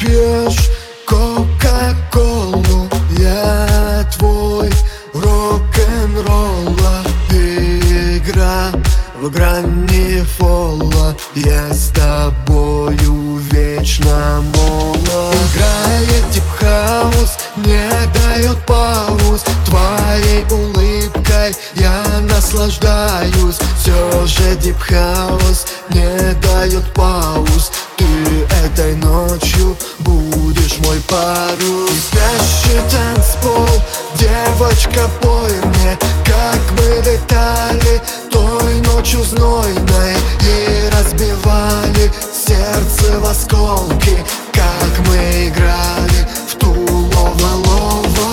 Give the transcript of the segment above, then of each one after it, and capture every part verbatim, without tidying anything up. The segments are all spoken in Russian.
пьешь кока-колу, я твой рок-н-ролла. Игра в грани фола, я с тобою вечно молод. Играет дип-хаус, не дает пауз, твоей улыбкой я наслаждаюсь. Все же дип-хаус не дает пауз, ты этой ночью будешь мой парус. И спящий танцпол, девочка, пой мне, как мы летали той ночью знойной и разбивали сердце в осколки, как мы играли в ту лова-лова.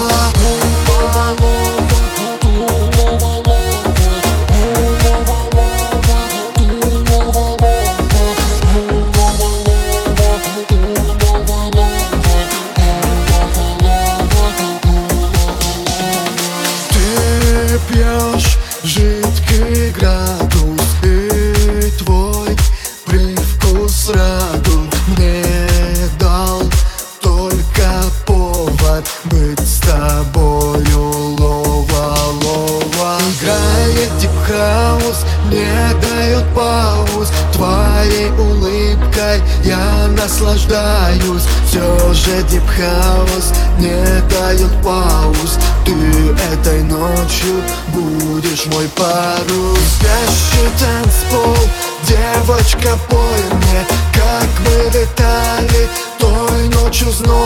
Ты пьешь жидкий градус, и твой привкус радуг мне дал только повод быть с тобою лова-лова. Играет дип-хаус, не дает пауз, твоей улыбкой я наслаждаюсь. Все же дип-хаус не дает пауз, ты этой ночью будешь мой парус. Спящий танцпол, девочка, пой мне, как мы летали той ночью знойной